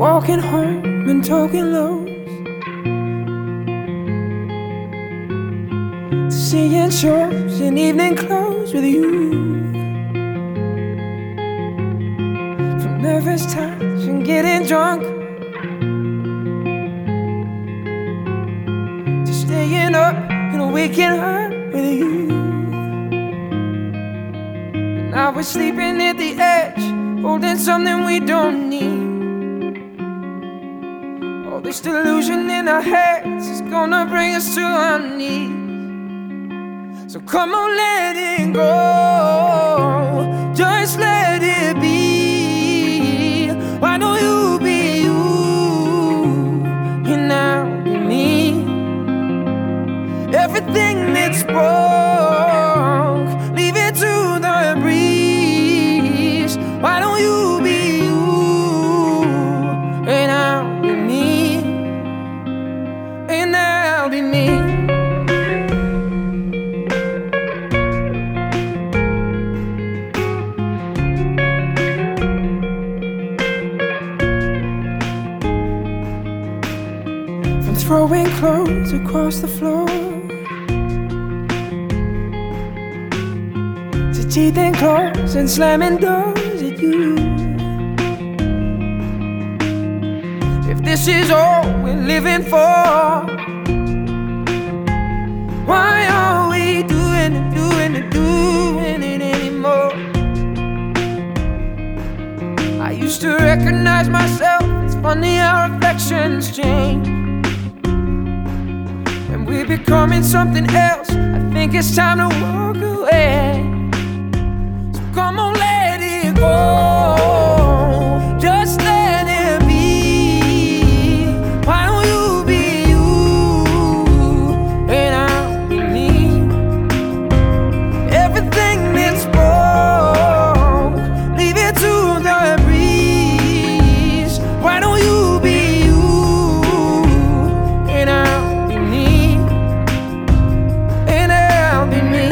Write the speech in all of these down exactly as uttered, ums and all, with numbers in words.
walking home and talking lows, to seeing shows in evening clothes with you, from nervous touch and getting drunk, to staying up and waking up with you. And now we're sleeping at the edge, holding something we don't need. All this delusion in our heads is gonna bring us to our knees. So come on, let it go, just let it be. Why don't you be you, and I'll be me? Everything that's broke, leave it to the breeze. Why don't you be you, and I'll be me, and I'll be me. From throwing clothes across the floor, to teething claws and slamming doors at you. If this is all we're living for, why are we doing it, doing it, doing it anymore? I used to recognize myself, it's funny how reflections change. When we're becoming something else, I think it's time to walk away. So come on, let it go, just let it be. Why don't you be you, and I'll be me? Everything that's broke, leave it to the breeze. Why don't you be you, and I'll be me, and I'll be me.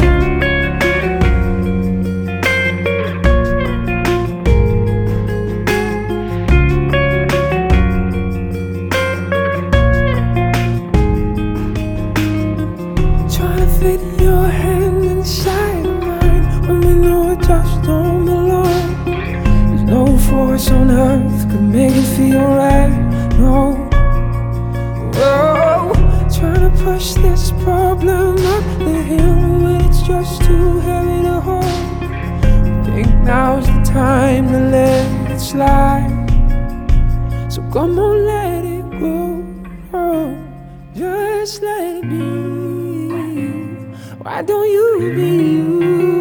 Trying to fit your hand inside of mine when we know it just don't belong. There's no force on earth could make it feel right, no. Whoa, trying to push this problem up the hill when it's just too heavy to hold. Think now's the time to let it slide. So come on, let it go, oh, just let it be. Why don't you be you?